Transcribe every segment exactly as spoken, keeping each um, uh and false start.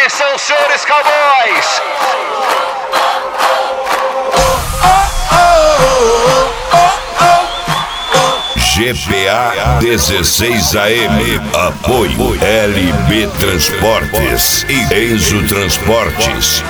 Atenção, senhores cowboys! G P A dezesseis A M, apoio L B Transportes e Enzo Transportes.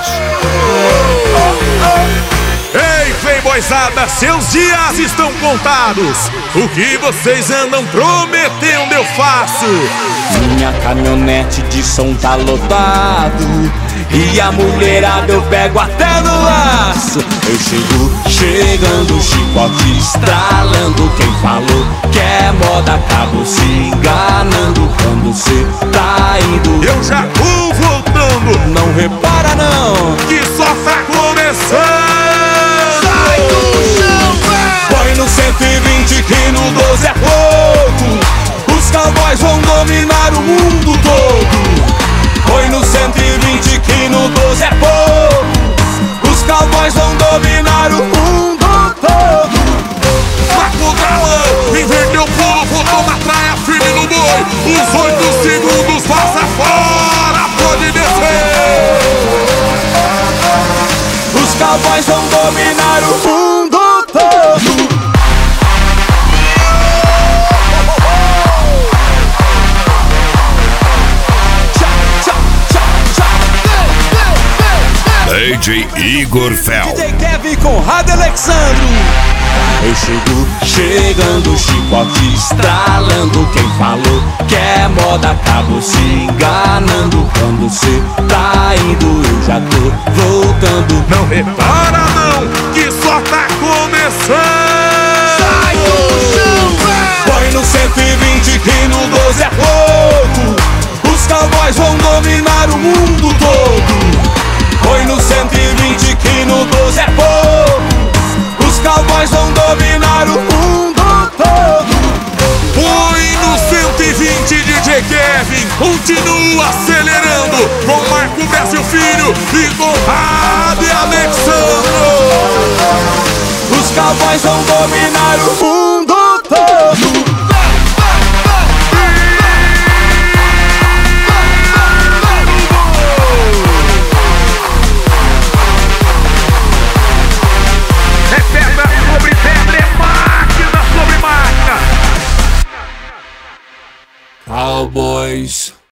Ei, playboyzada, seus dias estão contados. O que vocês andam prometendo eu faço. Minha caminhonete de som tá lotado e a mulherada eu pego até no laço. Eu chego chegando, chicote estralando. Quem falou que é moda acabou se enganando. Quando cê tá indo, eu já vou voltando. Não repara não, que só tá começando. Sai do chão, véi! Põe no cento e vinte que no doze é pouco. Os cowboys vão dominar o mundo todo. Põe no cento e vinte que no doze é pouco. Os cowboys vão dominar o mundo todo. Marco galão, inverteu o pulo, botou na praia, firme no boi. Os oito segundos passa fora, pode descer. Os cowboys vão dominar o mundo todo. D J Igor Fel, D J Kevin Conrado Alexandro. Eu chego chegando, chicote estralando. Quem falou que é moda acabou se enganando. Quando cê tá indo, eu já tô voltando. Não repara não, que só tá começando. Sai do chão, véi! Põe no cento e vinte que no doze é pouco. Os cowboys vão dominar o mundo todo. Põe no cento e vinte que no doze é pouco. Os cowboys vão dominar o mundo todo. Põe no cento e vinte, D J Kevin, continua acelerando. Com Marco Brasil Filho e Conrado e Alexandro. Os cowboys vão dominar o mundo.